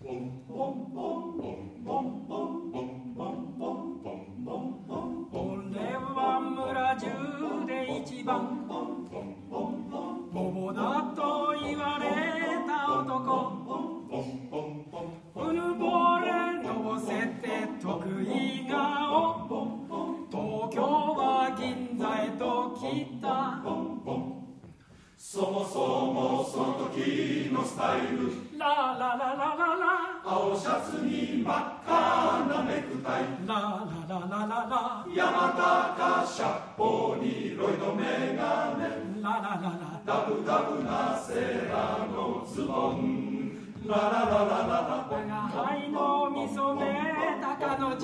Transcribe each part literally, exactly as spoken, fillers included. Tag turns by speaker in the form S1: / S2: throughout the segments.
S1: 俺は村中で一番ボボだと言われた男、うぬぼれのぼせて得意顔、東京は銀座へと来た。
S2: そもそもその時のスタイル、
S1: ララララララ、
S2: 青シャツに真っ赤なネクタイ、
S1: ララララララ、
S2: 山高シャッポにロイドメガネ、
S1: ララララ、
S2: ダブダブなセーラーのズボン、ララララララ、
S1: 我輩の見初めた彼女、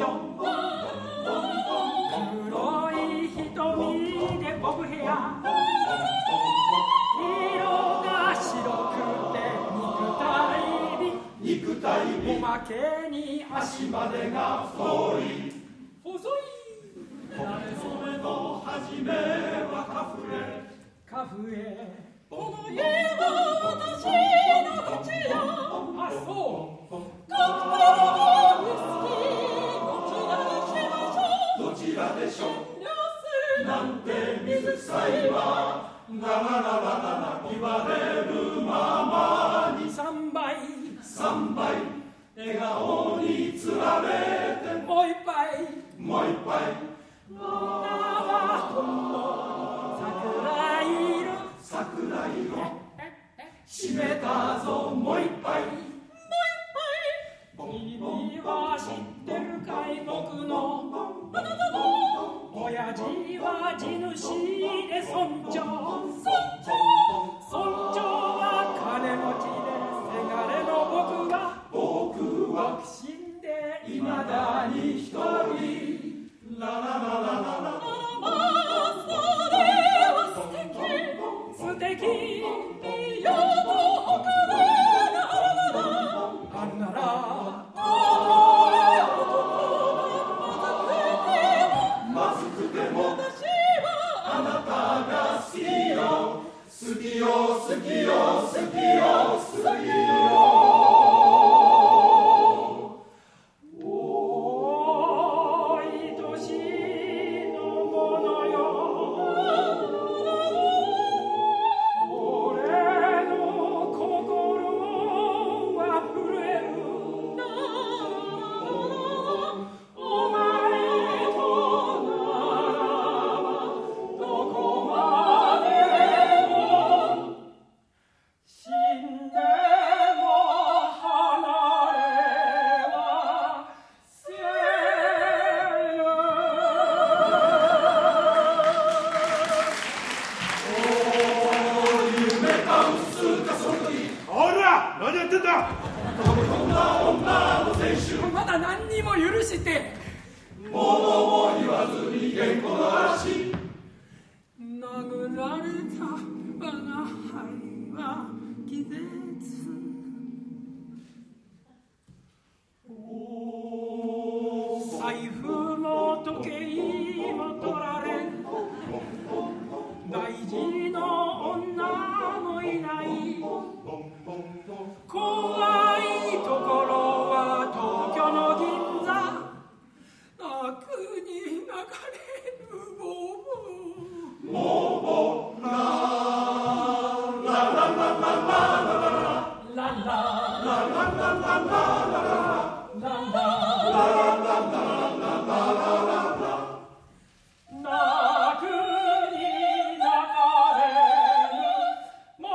S1: 黒い瞳でボブヘア、色が白くて肉体美、
S2: 肉体美、
S1: おまけに足
S2: までが太い、
S1: 細い。
S2: 誰それの初めはカフレ、
S1: カフェ、
S3: この家は私の家や。
S1: あ、そう。
S3: カクテルのウイスキー、どちらにしましょう。
S2: どちらでしょう。
S3: 遠慮する
S2: なんて水臭いわ、ララララララ言われるままに
S1: 三杯、
S2: 三杯、笑顔につられて
S1: もう一杯、
S2: もう一杯、
S1: 女はほんの桜色、
S2: 桜色、閉めたぞもう一杯、
S1: 君は知ってるかい、僕の
S3: あなたの
S1: 親父は地主で村長、
S3: 村長。
S1: 村長は金持ちでせがれの僕が
S2: 僕は
S1: 死んで
S2: いまだに一人、ララララララ、
S3: ああ、それは素敵。
S1: 素敵、
S3: いやとお金があるなら、
S1: あるなら
S2: まずくても
S3: 私は
S2: あなたが好きよ、好きよ好きよ好きよ好きよ。
S1: おい年のものよ、俺の心は震える。お前とならばどこまでも、死んでも離れはせぬ。
S2: 夢か薄かその時、
S4: おら何やってんだ。
S2: こんな女の選手、
S1: まだ何にも許して、
S2: ものも言わずに原稿の嵐、
S1: 殴られた我が輩は気絶。財布も時計も取られ、大事の女もいない。怖いところは東京の銀座、泣くに泣かれるボーボー、
S2: もぼらラララララララ
S1: ランラ
S2: ララララララ
S1: ランラ泣くに泣かれるも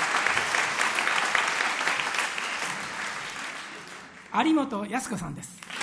S1: 有本靖子さんです。